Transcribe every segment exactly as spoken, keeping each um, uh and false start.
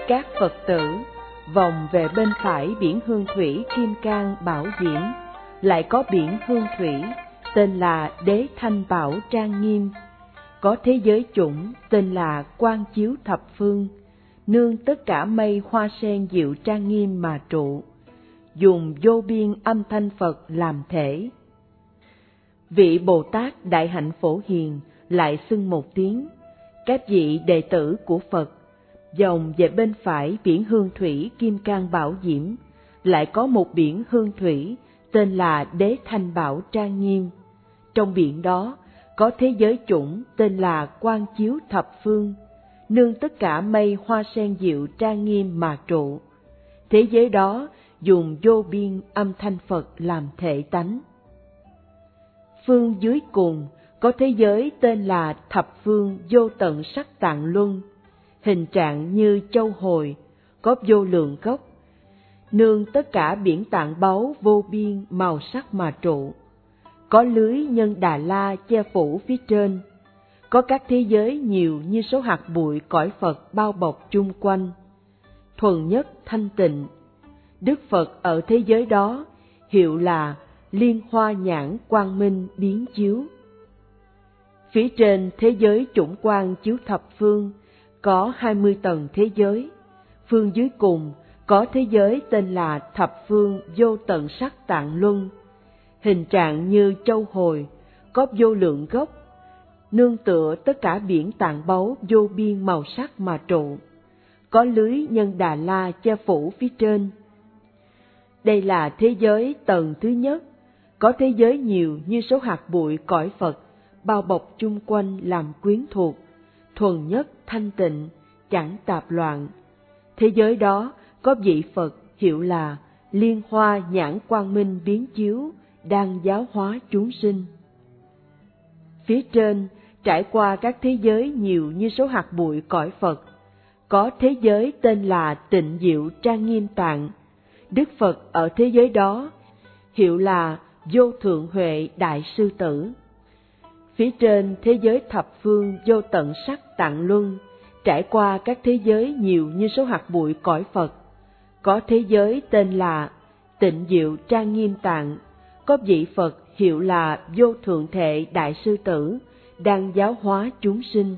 Các Phật tử vòng về bên phải biển hương thủy Kim Cang Bảo Diễm, lại có biển hương thủy tên là Đế Thanh Bảo Trang Nghiêm, có thế giới chủng tên là Quang Chiếu Thập Phương, nương tất cả mây hoa sen diệu trang nghiêm mà trụ, dùng vô biên âm thanh Phật làm thể. Vị Bồ Tát Đại Hạnh Phổ Hiền lại xưng một tiếng, các vị đệ tử của Phật vòng về bên phải biển hương thủy Kim Cang Bảo Diễm, lại có một biển hương thủy tên là Đế Thanh Bảo Trang Nghiêm. Trong biển đó có thế giới chủng tên là Quang Chiếu Thập Phương, nương tất cả mây hoa sen diệu trang nghiêm mà trụ. Thế giới đó dùng vô biên âm thanh Phật làm thể tánh. Phương dưới cùng có thế giới tên là Thập Phương Vô Tận Sắc Tạng Luân, hình trạng như châu hồi, có vô lượng gốc, nương tất cả biển tạng báu vô biên màu sắc mà trụ. Có lưới nhân Đà La che phủ phía trên, có các thế giới nhiều như số hạt bụi cõi Phật bao bọc chung quanh, thuần nhất thanh tịnh. Đức Phật ở thế giới đó hiệu là Liên Hoa Nhãn Quang Minh Biến Chiếu. Phía trên thế giới chủng quang chiếu thập phương có hai mươi tầng thế giới, phương dưới cùng có thế giới tên là Thập Phương Vô Tận Sắc Tạng Luân, hình trạng như châu hồi, có vô lượng gốc, nương tựa tất cả biển tạng báu vô biên màu sắc mà trụ. Có lưới nhân Đà La che phủ phía trên. Đây là thế giới tầng thứ nhất, có thế giới nhiều như số hạt bụi cõi Phật bao bọc chung quanh làm quyến thuộc, thuần nhất thanh tịnh, chẳng tạp loạn. Thế giới đó có vị Phật hiệu là Liên Hoa Nhãn Quang Minh Biến Chiếu, đang giáo hóa chúng sinh. Phía trên trải qua các thế giới nhiều như số hạt bụi cõi Phật, có thế giới tên là Tịnh Diệu Trang Nghiêm Tạng. Đức Phật ở thế giới đó hiệu là Vô Thượng Huệ Đại Sư Tử. Phía trên thế giới Thập Phương Vô Tận Sắc Tạng Luân trải qua các thế giới nhiều như số hạt bụi cõi Phật, có thế giới tên là Tịnh Diệu Trang Nghiêm Tạng, có vị Phật hiệu là Vô Thượng Thệ Đại Sư Tử, đang giáo hóa chúng sinh.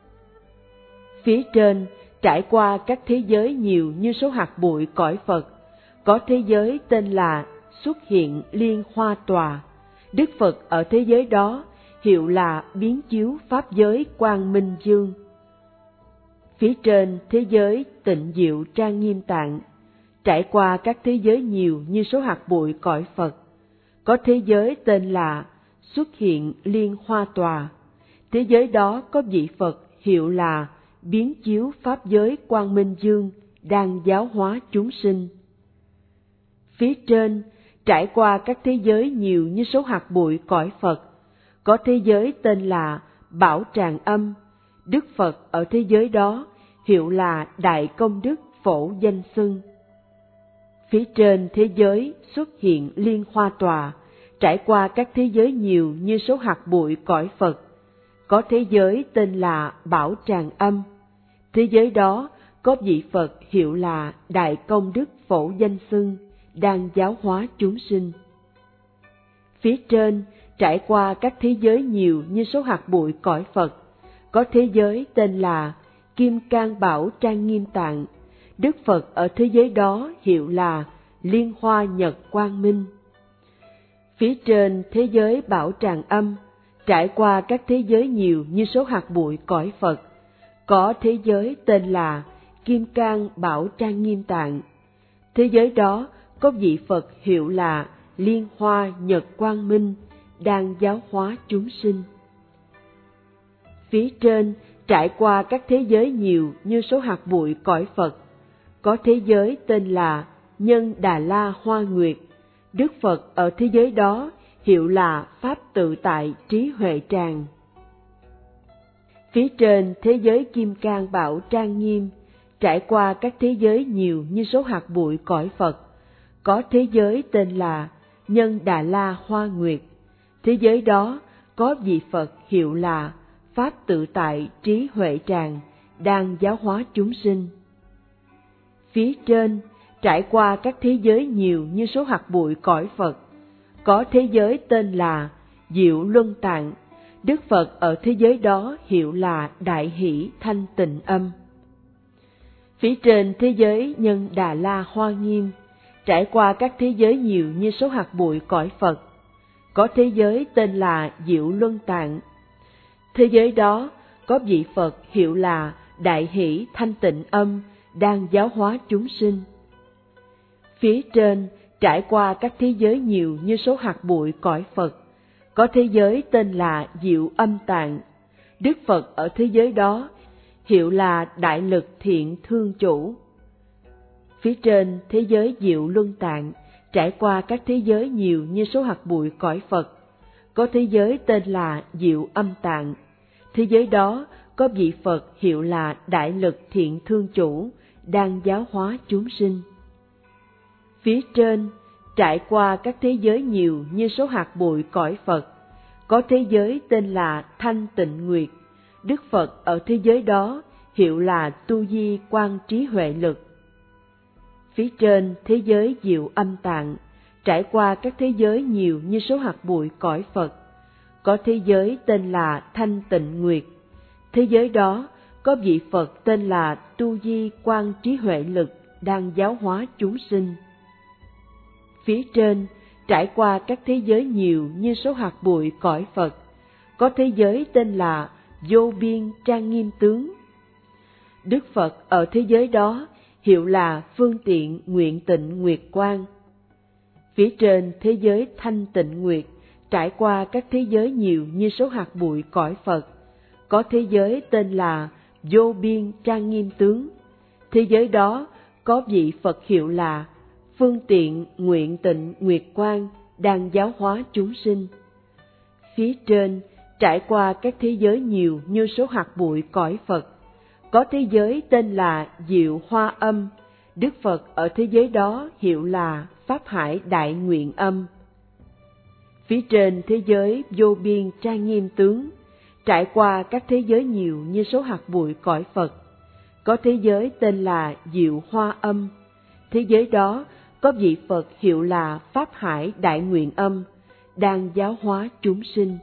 Phía trên trải qua các thế giới nhiều như số hạt bụi cõi Phật, có thế giới tên là Xuất Hiện Liên Hoa Tòa. Đức Phật ở thế giới đó hiệu là Biến Chiếu Pháp Giới Quang Minh Dương. Phía trên thế giới Tịnh Diệu Trang Nghiêm Tạng trải qua các thế giới nhiều như số hạt bụi cõi Phật, có thế giới tên là Xuất Hiện Liên Hoa Tòa. Thế giới đó có vị Phật hiệu là Biến Chiếu Pháp Giới Quang Minh Dương, đang giáo hóa chúng sinh. Phía trên trải qua các thế giới nhiều như số hạt bụi cõi Phật, có thế giới tên là Bảo Tràng Âm. Đức Phật ở thế giới đó hiệu là Đại Công Đức Phổ Danh Xưng. Phía trên thế giới Xuất Hiện Liên Hoa Tòa trải qua các thế giới nhiều như số hạt bụi cõi Phật, có thế giới tên là Bảo Tràng Âm. Thế giới đó có vị Phật hiệu là Đại Công Đức Phổ Danh Xưng, đang giáo hóa chúng sinh. Phía trên trải qua các thế giới nhiều như số hạt bụi cõi Phật, có thế giới tên là Kim Cang Bảo Trang Nghiêm Tạng. Đức Phật ở thế giới đó hiệu là Liên Hoa Nhật Quang Minh. Phía trên thế giới Bảo Tràng Âm trải qua các thế giới nhiều như số hạt bụi cõi Phật, có thế giới tên là Kim Cang Bảo Trang Nghiêm Tạng. Thế giới đó có vị Phật hiệu là Liên Hoa Nhật Quang Minh, đang giáo hóa chúng sinh. Phía trên trải qua các thế giới nhiều như số hạt bụi cõi Phật, có thế giới tên là Nhân Đà La Hoa Nguyệt. Đức Phật ở thế giới đó hiệu là Pháp Tự Tại Trí Huệ Tràng. Phía trên thế giới Kim Cang Bảo Trang Nghiêm trải qua các thế giới nhiều như số hạt bụi cõi Phật, có thế giới tên là Nhân Đà La Hoa Nguyệt. Thế giới đó có vị Phật hiệu là Pháp Tự Tại Trí Huệ Tràng, đang giáo hóa chúng sinh. Phía trên, trải qua các thế giới nhiều như số hạt bụi cõi Phật, có thế giới tên là Diệu Luân Tạng. Đức Phật ở thế giới đó hiệu là Đại Hỷ Thanh Tịnh Âm. Phía trên thế giới Nhân Đà La Hoa Nghiêm, trải qua các thế giới nhiều như số hạt bụi cõi Phật, có thế giới tên là Diệu Luân Tạng. Thế giới đó có vị Phật hiệu là Đại Hỷ Thanh Tịnh Âm đang giáo hóa chúng sinh. Phía trên, trải qua các thế giới nhiều như số hạt bụi cõi Phật, có thế giới tên là Diệu Âm Tạng. Đức Phật ở thế giới đó hiệu là Đại Lực Thiện Thương Chủ. Phía trên thế giới Diệu Luân Tạng, trải qua các thế giới nhiều như số hạt bụi cõi Phật, có thế giới tên là Diệu Âm Tạng. Thế giới đó có vị Phật hiệu là Đại Lực Thiện Thương Chủ đang giáo hóa chúng sinh. Phía trên, trải qua các thế giới nhiều như số hạt bụi cõi Phật, có thế giới tên là Thanh Tịnh Nguyệt. Đức Phật ở thế giới đó hiệu là Tu Di Quang Trí Huệ Lực. Phía trên thế giới Diệu Âm Tạng, trải qua các thế giới nhiều như số hạt bụi cõi Phật, có thế giới tên là Thanh Tịnh Nguyệt. Thế giới đó có vị Phật tên là Tu Di Quang Trí Huệ Lực đang giáo hóa chúng sinh. Phía trên, trải qua các thế giới nhiều như số hạt bụi cõi Phật, có thế giới tên là Vô Biên Trang Nghiêm Tướng. Đức Phật ở thế giới đó hiệu là Phương Tiện Nguyện Tịnh Nguyệt Quang. Phía trên thế giới Thanh Tịnh Nguyệt, trải qua các thế giới nhiều như số hạt bụi cõi Phật, có thế giới tên là Vô Biên Trang Nghiêm Tướng. Thế giới đó có vị Phật hiệu là Phương Tiện Nguyện Tịnh Nguyệt Quang đang giáo hóa chúng sinh. Phía trên, trải qua các thế giới nhiều như số hạt bụi cõi Phật, có thế giới tên là Diệu Hoa Âm. Đức Phật ở thế giới đó hiệu là Pháp Hải Đại Nguyện Âm. Phía trên thế giới Vô Biên Trang Nghiêm Tướng, trải qua các thế giới nhiều như số hạt bụi cõi Phật, có thế giới tên là Diệu Hoa Âm. Thế giới đó có vị Phật hiệu là Pháp Hải Đại Nguyện Âm đang giáo hóa chúng sinh.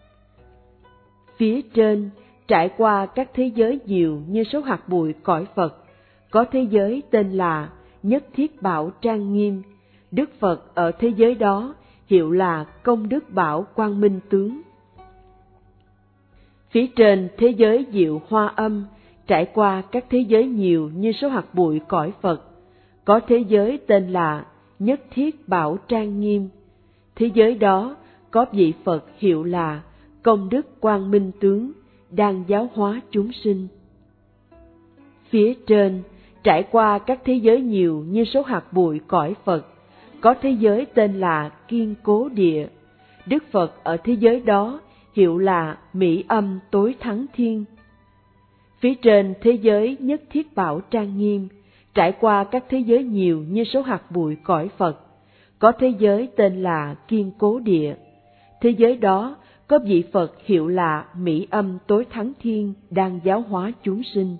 Phía trên, trải qua các thế giới nhiều như số hạt bụi cõi Phật, có thế giới tên là Nhất Thiết Bảo Trang Nghiêm. Đức Phật ở thế giới đó hiệu là Công Đức Bảo Quang Minh Tướng. Phía trên thế giới Diệu Hoa Âm, trải qua các thế giới nhiều như số hạt bụi cõi Phật, có thế giới tên là Nhất Thiết Bảo Trang Nghiêm. Thế giới đó có vị Phật hiệu là Công Đức Quang Minh Tướng đang giáo hóa chúng sinh. Phía trên, trải qua các thế giới nhiều như số hạt bụi cõi Phật, có thế giới tên là Kiên Cố Địa. Đức Phật ở thế giới đó hiệu là Mỹ Âm Tối Thắng Thiên. Phía trên thế giới Nhất Thiết Bảo Trang Nghiêm, trải qua các thế giới nhiều như số hạt bụi cõi Phật, có thế giới tên là Kiên Cố Địa. Thế giới đó có vị Phật hiệu là Mỹ Âm Tối Thắng Thiên đang giáo hóa chúng sinh.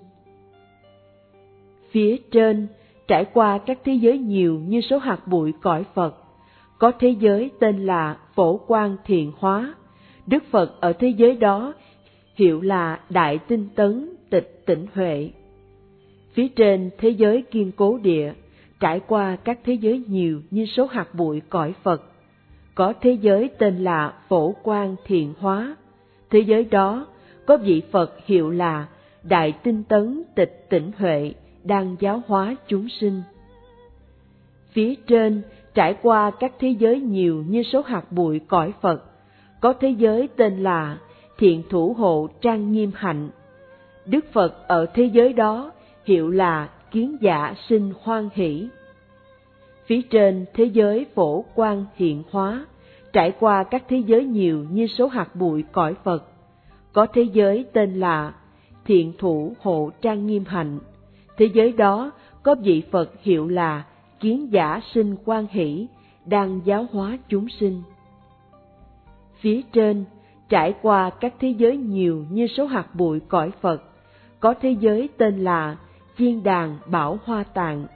Phía trên, trải qua các thế giới nhiều như số hạt bụi cõi Phật, có thế giới tên là Phổ Quang Thiện Hóa. Đức Phật ở thế giới đó hiệu là Đại Tinh Tấn Tịch Tỉnh Huệ. Phía trên thế giới Kiên Cố Địa, trải qua các thế giới nhiều như số hạt bụi cõi Phật, có thế giới tên là Phổ Quang Thiện Hóa. Thế giới đó có vị Phật hiệu là Đại Tinh Tấn Tịch Tỉnh Huệ đang giáo hóa chúng sinh. Phía trên, trải qua các thế giới nhiều như số hạt bụi cõi Phật, có thế giới tên là Thiện Thủ Hộ Trang Nghiêm Hạnh. Đức Phật ở thế giới đó hiệu là Kiến Giả Sinh Hoan Hỷ. Phía trên thế giới Phổ Quang Hiện Hóa, trải qua các thế giới nhiều như số hạt bụi cõi Phật, có thế giới tên là Thiện Thủ Hộ Trang Nghiêm Hạnh. Thế giới đó có vị Phật hiệu là Kiến Giả Sinh Hoan Hỷ đang giáo hóa chúng sinh. Phía trên, trải qua các thế giới nhiều như số hạt bụi cõi Phật, có thế giới tên là Chiên Đàn Bảo Hoa Tạng.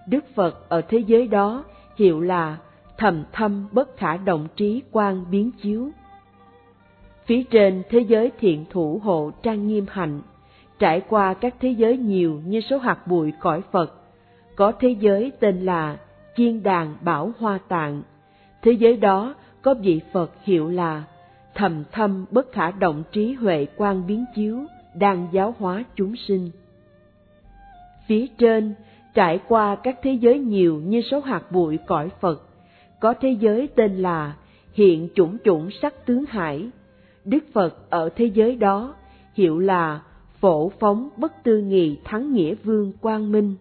Đức Phật ở thế giới đó hiệu là thầm thâm bất khả động trí quang biến chiếu. Phía trên thế giới thiện thủ hộ trang nghiêm hạnh, trải qua các thế giới nhiều như số hạt bụi cõi Phật, có thế giới tên là Chiên Đàn Bảo Hoa Tạng. Thế giới đó có vị Phật hiệu là thầm thâm bất khả động trí huệ quang biến chiếu, đang giáo hóa chúng sinh. Phía trên trải qua các thế giới nhiều như số hạt bụi cõi Phật, có thế giới tên là Hiện Chủng Chủng Sắc Tướng Hải. Đức Phật ở thế giới đó hiệu là Phổ Phóng Bất Tư Nghị Thắng Nghĩa Vương Quang Minh.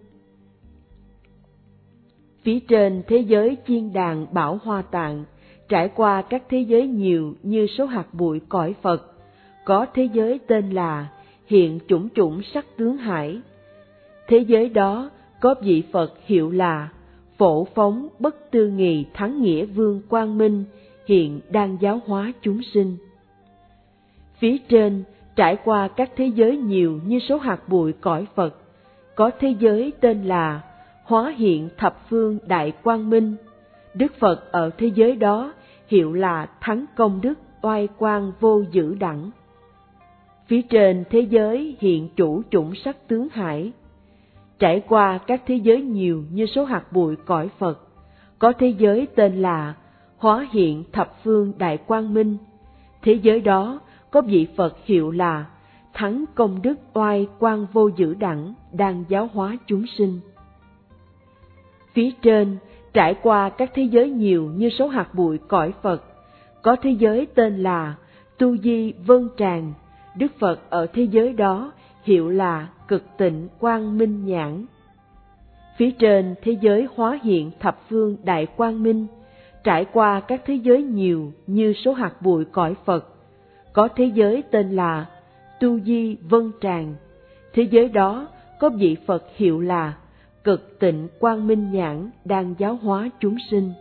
Phía trên thế giới Chiên Đàn Bảo Hoa Tạng, trải qua các thế giới nhiều như số hạt bụi cõi Phật, có thế giới tên là Hiện Chủng Chủng Sắc Tướng Hải. Thế giới đó có vị Phật hiệu là Phổ Phóng Bất Tư Nghị Thắng Nghĩa Vương Quang Minh, hiện đang giáo hóa chúng sinh. Phía trên trải qua các thế giới nhiều như số hạt bụi cõi Phật, có thế giới tên là Hóa Hiện Thập Phương Đại Quang Minh. Đức Phật ở thế giới đó hiệu là Thắng Công Đức Oai Quang Vô Dữ Đẳng. Phía trên thế giới Hiện Chủ Chủng Sắc Tướng Hải, trải qua các thế giới nhiều như số hạt bụi cõi Phật, có thế giới tên là Hóa Hiện Thập Phương Đại Quang Minh. Thế giới đó có vị Phật hiệu là Thắng Công Đức Oai Quang Vô Dữ Đẳng, đang giáo hóa chúng sinh. Phía trên trải qua các thế giới nhiều như số hạt bụi cõi Phật, có thế giới tên là Tu Di Vân Tràng. Đức Phật ở thế giới đó hiệu là Cực Tịnh Quang Minh Nhãn. Phía trên thế giới Hóa Hiện Thập Phương Đại Quang Minh, trải qua các thế giới nhiều như số hạt bụi cõi Phật, có thế giới tên là Tu Di Vân Tràng. Thế giới đó có vị Phật hiệu là Cực Tịnh Quang Minh Nhãn, đang giáo hóa chúng sinh.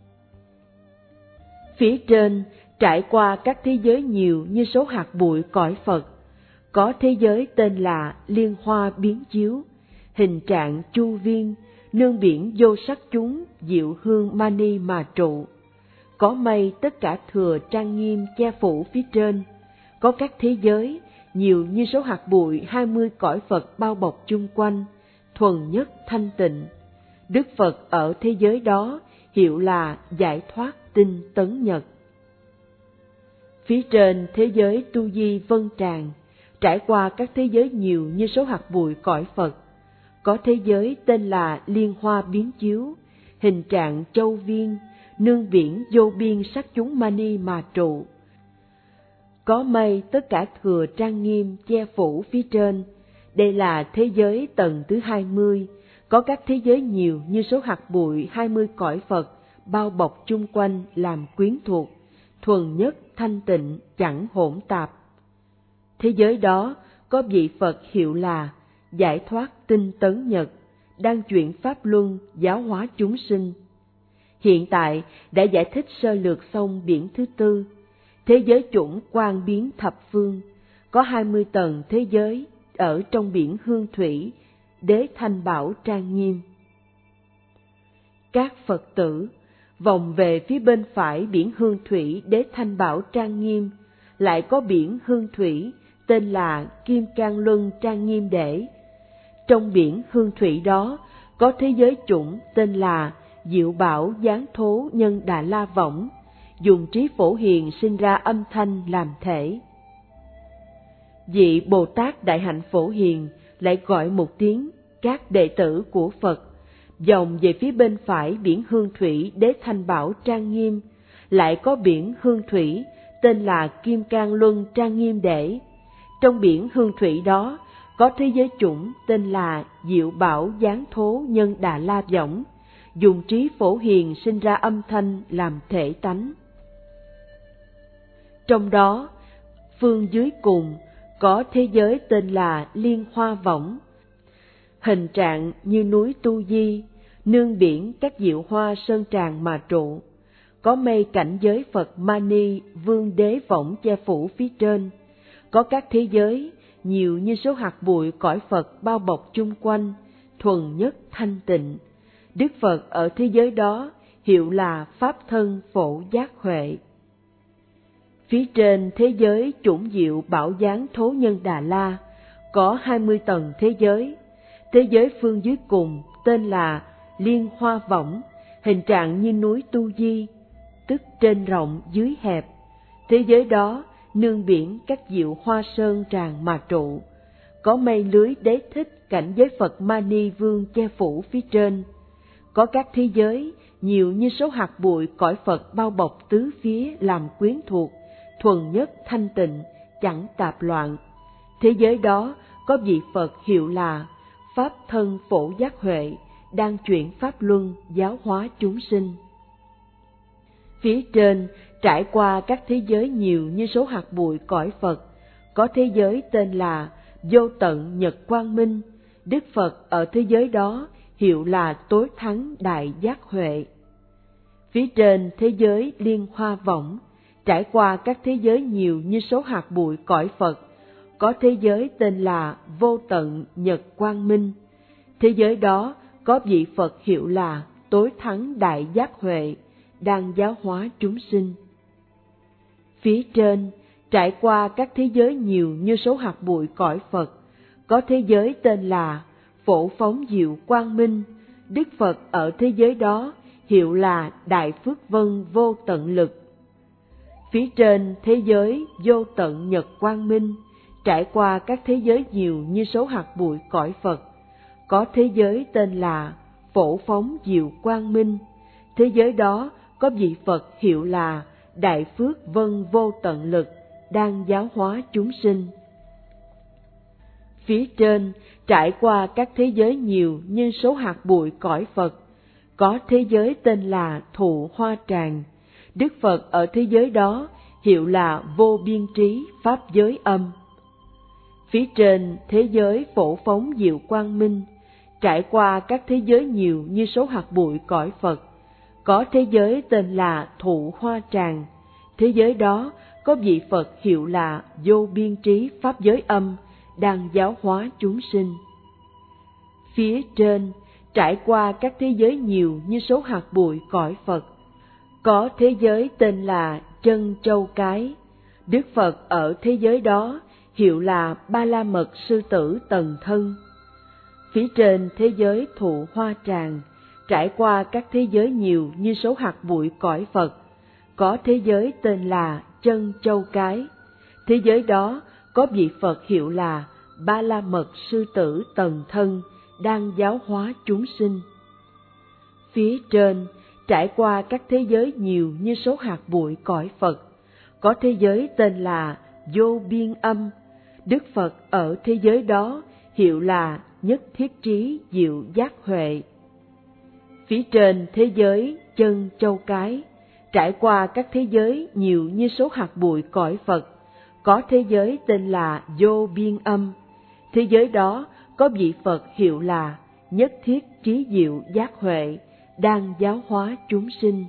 Phía trên trải qua các thế giới nhiều như số hạt bụi cõi Phật, có thế giới tên là Liên Hoa Biến Chiếu, hình trạng chu viên, nương biển vô sắc chúng, diệu hương mani mà trụ. Có mây tất cả thừa trang nghiêm che phủ phía trên, có các thế giới nhiều như số hạt bụi hai mươi cõi Phật bao bọc chung quanh, thuần nhất thanh tịnh. Đức Phật ở thế giới đó hiệu là Giải Thoát Tinh Tấn Nhật. Phía trên thế giới Tu Di Vân Tràng, trải qua các thế giới nhiều như số hạt bụi cõi Phật, có thế giới tên là Liên Hoa Biến Chiếu, hình trạng châu viên, nương biển vô biên sắc chúng mani mà trụ. Có mây tất cả thừa trang nghiêm che phủ phía trên, đây là thế giới tầng thứ hai mươi, có các thế giới nhiều như số hạt bụi hai mươi cõi Phật bao bọc chung quanh làm quyến thuộc, thuần nhất thanh tịnh chẳng hỗn tạp. Thế giới đó có vị Phật hiệu là Giải Thoát Tinh Tấn Nhật, đang chuyển pháp luân giáo hóa chúng sinh. Hiện tại đã giải thích sơ lược xong biển thứ tư, thế giới chủng quang biến thập phương, có hai mươi tầng thế giới ở trong biển hương thủy, đế thanh bảo trang nghiêm. Các Phật tử vòng về phía bên phải biển hương thủy đế thanh bảo trang nghiêm, lại có biển hương thủy tên là Kim Cang Luân Trang Nghiêm Đế. Trong biển hương thủy đó có thế giới chủng tên là Diệu Bảo Giáng Thố Nhân Đà La Võng, dùng trí phổ hiền sinh ra âm thanh làm thể. Vị Bồ Tát Đại Hạnh Phổ Hiền lại gọi một tiếng các đệ tử của Phật, vòng về phía bên phải biển hương thủy đế thanh bảo trang nghiêm, lại có biển hương thủy tên là Kim Cang Luân Trang Nghiêm Đế. Trong biển hương thủy đó có thế giới chủng tên là Diệu Bảo Giáng Thố Nhân Đà La Võng, dùng trí phổ hiền sinh ra âm thanh làm thể tánh. Trong đó, phương dưới cùng có thế giới tên là Liên Hoa Võng, hình trạng như núi Tu Di, nương biển các diệu hoa sơn tràng mà trụ. Có mây cảnh giới Phật Mani Vương Đế Võng che phủ phía trên, có các thế giới nhiều như số hạt bụi cõi Phật bao bọc chung quanh, thuần nhất thanh tịnh. Đức Phật ở thế giới đó hiệu là Pháp Thân Phổ Giác Huệ. Phía trên thế giới chủng diệu Bảo Giáng Thố Nhân Đà La có hai mươi tầng thế giới. Thế giới phương dưới cùng tên là Liên Hoa Võng, hình trạng như núi Tu Di, tức trên rộng dưới hẹp. Thế giới đó nương biển các diệu hoa sơn tràn mà trụ, có mây lưới đế thích cảnh giới Phật Mani Vương che phủ phía trên. Có các thế giới nhiều như số hạt bụi cõi Phật bao bọc tứ phía làm quyến thuộc, thuần nhất thanh tịnh, chẳng tạp loạn. Thế giới đó có vị Phật hiệu là Pháp Thân Phổ Giác Huệ, đang chuyển pháp luân giáo hóa chúng sinh. Phía trên trải qua các thế giới nhiều như số hạt bụi cõi Phật, có thế giới tên là Vô Tận Nhật Quang Minh. Đức Phật ở thế giới đó hiệu là Tối Thắng Đại Giác Huệ. Phía trên thế giới Liên Hoa Võng trải qua các thế giới nhiều như số hạt bụi cõi Phật, có thế giới tên là Vô Tận Nhật Quang Minh. Thế giới đó có vị Phật hiệu là Tối Thắng Đại Giác Huệ, đang giáo hóa chúng sinh. Phía trên trải qua các thế giới nhiều như số hạt bụi cõi Phật, có thế giới tên là Phổ Phóng Diệu Quang Minh. Đức Phật ở thế giới đó hiệu là Đại Phước Vân Vô Tận Lực. Phía trên thế giới Vô Tận Nhật Quang Minh trải qua các thế giới nhiều như số hạt bụi cõi Phật, có thế giới tên là Phổ Phóng Diệu Quang Minh. Thế giới đó có vị Phật hiệu là Đại Phước Vân Vô Tận Lực, đang giáo hóa chúng sinh. Phía trên trải qua các thế giới nhiều như số hạt bụi cõi Phật, có thế giới tên là Thụ Hoa Tràng. Đức Phật ở thế giới đó hiệu là Vô Biên Trí Pháp Giới Âm. Phía trên thế giới Phổ Phóng Diệu Quang Minh trải qua các thế giới nhiều như số hạt bụi cõi Phật, có thế giới tên là Thụ Hoa Tràng. Thế giới đó có vị Phật hiệu là Vô Biên Trí Pháp Giới Âm, đang giáo hóa chúng sinh. Phía trên trải qua các thế giới nhiều như số hạt bụi cõi Phật, có thế giới tên là Chân Châu Cái. Đức Phật ở thế giới đó hiệu là Ba La Mật Sư Tử Tần Thân. Phía trên thế giới Thụ Hoa Tràng trải qua các thế giới nhiều như số hạt bụi cõi Phật, có thế giới tên là Chân Châu Cái. Thế giới đó có vị Phật hiệu là Ba La Mật Sư Tử Tần Thân, đang giáo hóa chúng sinh. Phía trên trải qua các thế giới nhiều như số hạt bụi cõi Phật, có thế giới tên là Vô Biên Âm. Đức Phật ở thế giới đó hiệu là Nhất Thiết Trí Diệu Giác Huệ. Phía trên thế giới Chân Châu Cái trải qua các thế giới nhiều như số hạt bụi cõi Phật, có thế giới tên là Vô Biên Âm. Thế giới đó có vị Phật hiệu là Nhất Thiết Trí Diệu Giác Huệ, đang giáo hóa chúng sinh.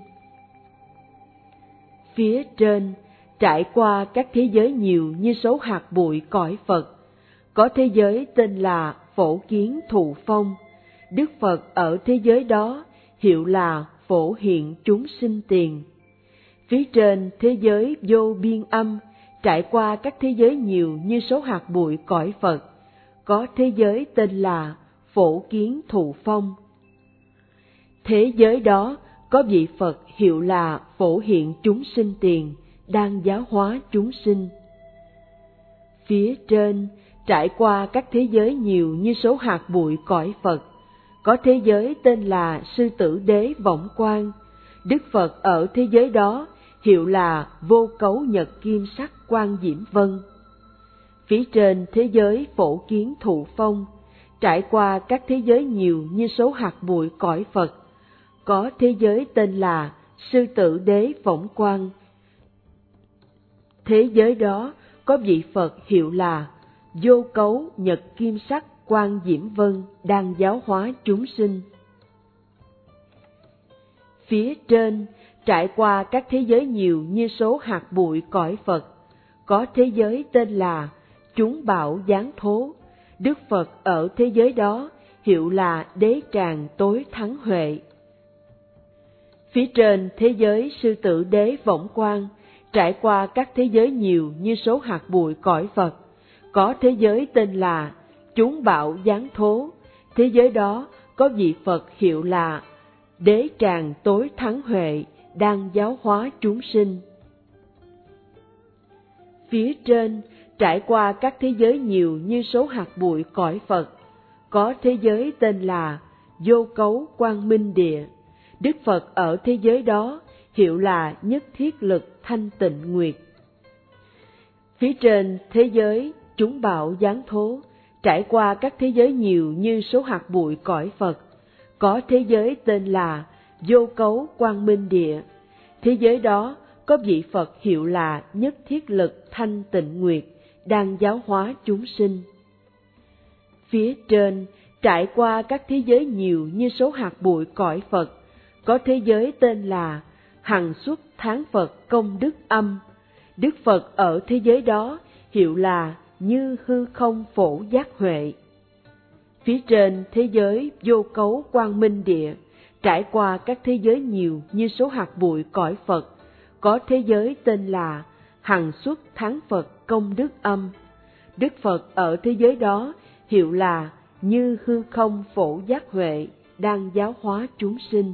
Phía trên trải qua các thế giới nhiều như số hạt bụi cõi Phật, có thế giới tên là Phổ Kiến Thụ Phong. Đức Phật ở thế giới đó hiệu là Phổ Hiện Chúng Sinh Tiền. Phía trên thế giới Vô Biên Âm trải qua các thế giới nhiều như số hạt bụi cõi Phật, có thế giới tên là Phổ Kiến Thụ Phong. Thế giới đó có vị Phật hiệu là Phổ Hiện Chúng Sinh Tiền, đang giáo hóa chúng sinh. Phía trên trải qua các thế giới nhiều như số hạt bụi cõi Phật, có thế giới tên là Sư Tử Đế Võng Quang. Đức Phật ở thế giới đó hiệu là Vô Cấu Nhật Kim Sắc Quang Diễm Vân. Phía trên thế giới Phổ Kiến Thụ Phong trải qua các thế giới nhiều như số hạt bụi cõi Phật, có thế giới tên là Sư Tử Đế Võng Quang. Thế giới đó có vị Phật hiệu là Vô Cấu Nhật Kim Sắc Quang Diễm Vân, đang giáo hóa chúng sinh. Phía trên trải qua các thế giới nhiều như số hạt bụi cõi Phật, có thế giới tên là Chúng Bảo Giáng Thố. Đức Phật ở thế giới đó hiệu là đế tràng tối thắng huệ. Phía trên thế giới sư tử đế võng quang, trải qua các thế giới nhiều như số hạt bụi cõi Phật, có thế giới tên là chúng bảo giáng thố, thế giới đó có vị Phật hiệu là đế tràng tối thắng huệ, đang giáo hóa chúng sinh. Phía trên trải qua các thế giới nhiều như số hạt bụi cõi Phật, có thế giới tên là vô cấu quang minh địa, Đức Phật ở thế giới đó hiệu là nhất thiết lực thanh tịnh nguyệt. Phía trên thế giới chúng bảo giáng thố, trải qua các thế giới nhiều như số hạt bụi cõi Phật, có thế giới tên là vô cấu quang minh địa, thế giới đó có vị Phật hiệu là nhất thiết lực thanh tịnh nguyệt, đang giáo hóa chúng sinh. Phía trên trải qua các thế giới nhiều như số hạt bụi cõi Phật, có thế giới tên là hằng xuất tháng Phật công đức âm, Đức Phật ở thế giới đó hiệu là như hư không phổ giác huệ. Phía trên thế giới vô cấu quang minh địa, trải qua các thế giới nhiều như số hạt bụi cõi Phật, có thế giới tên là hằng xuất tháng Phật công đức âm, Đức Phật ở thế giới đó hiệu là như hư không phổ giác huệ, đang giáo hóa chúng sinh.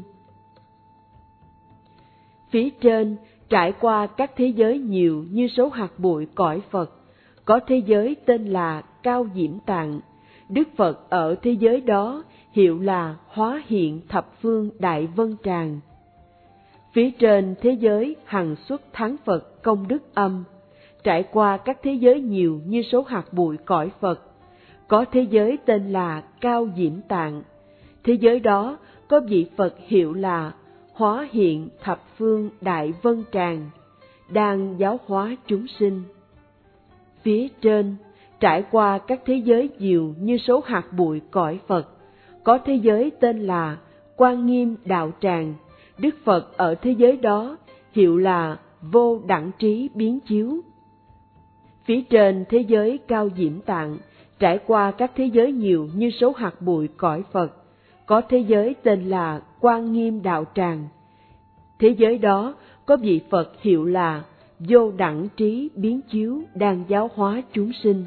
Phía trên trải qua các thế giới nhiều như số hạt bụi cõi Phật, có thế giới tên là cao diễm tạng, Đức Phật ở thế giới đó hiệu là hóa hiện thập phương đại vân tràng. Phía trên thế giới hằng xuất tháng Phật công đức âm, trải qua các thế giới nhiều như số hạt bụi cõi Phật, có thế giới tên là cao diễm tạng, thế giới đó có vị Phật hiệu là hóa hiện thập phương đại vân tràng, đang giáo hóa chúng sinh. Phía trên trải qua các thế giới nhiều như số hạt bụi cõi Phật, có thế giới tên là Quan Nghiêm đạo tràng, Đức Phật ở thế giới đó hiệu là vô đẳng trí biến chiếu. Phía trên thế giới cao diễm tạng, trải qua các thế giới nhiều như số hạt bụi cõi Phật, có thế giới tên là Quan Nghiêm đạo tràng, thế giới đó có vị Phật hiệu là vô đẳng trí biến chiếu, đang giáo hóa chúng sinh.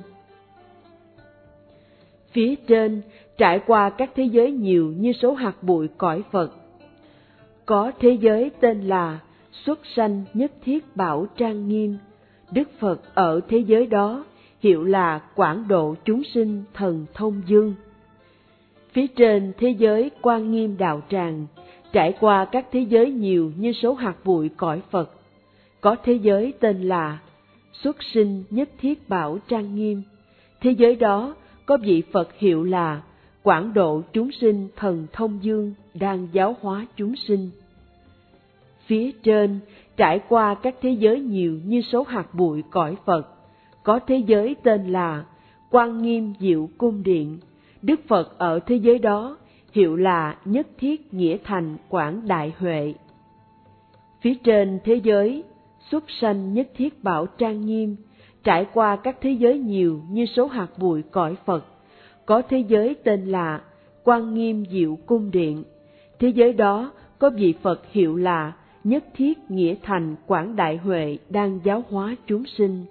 Phía trên trải qua các thế giới nhiều như số hạt bụi cõi Phật, có thế giới tên là xuất sanh nhất thiết bảo trang nghiêm, Đức Phật ở thế giới đó hiệu là quảng độ chúng sinh thần thông dương. Phía trên thế giới Quan Nghiêm đạo tràng, trải qua các thế giới nhiều như số hạt bụi cõi Phật, có thế giới tên là xuất sinh nhất thiết bảo trang nghiêm, thế giới đó có vị Phật hiệu là quảng độ chúng sinh thần thông dương, đang giáo hóa chúng sinh. Phía trên trải qua các thế giới nhiều như số hạt bụi cõi Phật, có thế giới tên là Quan Nghiêm diệu cung điện, Đức Phật ở thế giới đó hiệu là nhất thiết nghĩa thành quảng đại huệ. Phía trên thế giới xuất sanh nhất thiết bảo trang nghiêm, trải qua các thế giới nhiều như số hạt bụi cõi Phật, có thế giới tên là Quan Nghiêm diệu cung điện, thế giới đó có vị Phật hiệu là nhất thiết nghĩa thành quảng đại huệ, đang giáo hóa chúng sinh.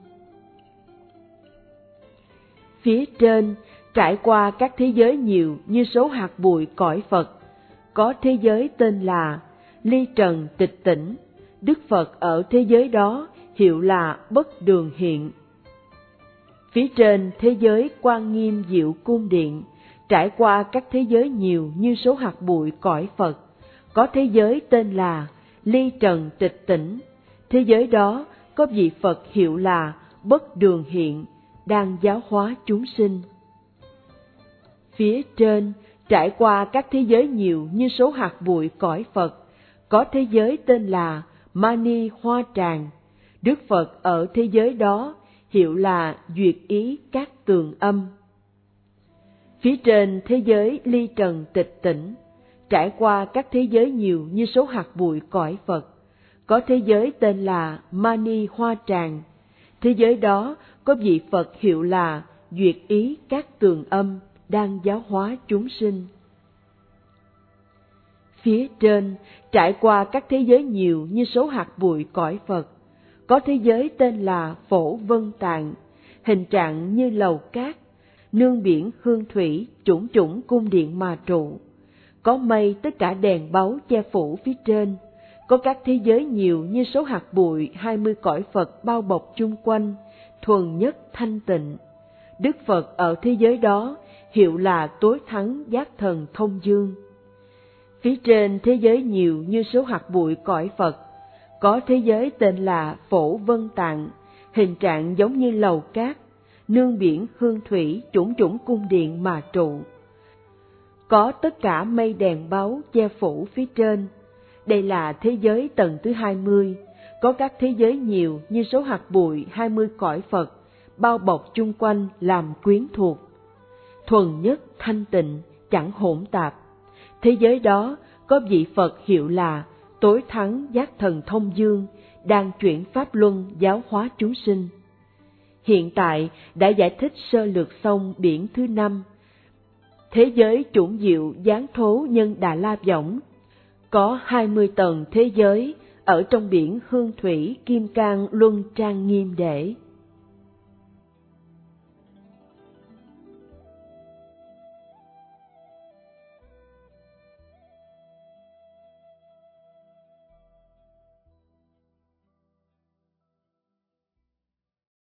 Phía trên trải qua các thế giới nhiều như số hạt bụi cõi Phật, có thế giới tên là ly trần tịch tỉnh, Đức Phật ở thế giới đó hiệu là bất đường hiện. Phía trên thế giới Quan Nghiêm diệu cung điện, trải qua các thế giới nhiều như số hạt bụi cõi Phật, có thế giới tên là ly trần tịch tỉnh, thế giới đó có vị Phật hiệu là bất đường hiện, đang giáo hóa chúng sinh. Phía trên trải qua các thế giới nhiều như số hạt bụi cõi Phật, có thế giới tên là Mani Hoa Tràng, Đức Phật ở thế giới đó hiệu là duyệt ý các tường âm. Phía trên thế giới ly trần tịch tỉnh, trải qua các thế giới nhiều như số hạt bụi cõi Phật, có thế giới tên là Mani Hoa Tràng, thế giới đó có vị Phật hiệu là duyệt ý các tường âm, đang giáo hóa chúng sinh. Phía trên, trải qua các thế giới nhiều như số hạt bụi cõi Phật, có thế giới tên là Phổ Vân Tạng, hình trạng như lầu cát, nương biển hương thủy, chủng chủng cung điện mà trụ. Có mây tất cả đèn báu che phủ phía trên, có các thế giới nhiều như số hạt bụi hai mươi cõi Phật bao bọc chung quanh, thuần nhất thanh tịnh. Đức Phật ở thế giới đó hiệu là tối thắng giác thần thông dương. Phía trên thế giới nhiều như số hạt bụi cõi Phật, có thế giới tên là Phổ Vân Tạng, hình trạng giống như lầu cát, nương biển hương thủy, chủng chủng cung điện mà trụ. Có tất cả mây đèn báu che phủ phía trên. Đây là thế giới tầng thứ hai mươi, có các thế giới nhiều như số hạt bụi hai mươi cõi Phật, bao bọc chung quanh làm quyến thuộc. Thuần nhất thanh tịnh, chẳng hỗn tạp. Thế giới đó có vị Phật hiệu là tối thắng giác thần thông dương, đang chuyển pháp luân giáo hóa chúng sinh. Hiện tại đã giải thích sơ lược xong biển thứ năm, thế giới chủng diệu giáng thố nhân Đà La Võng. Có hai mươi tầng thế giới ở trong biển hương thủy kim cang luân trang nghiêm để.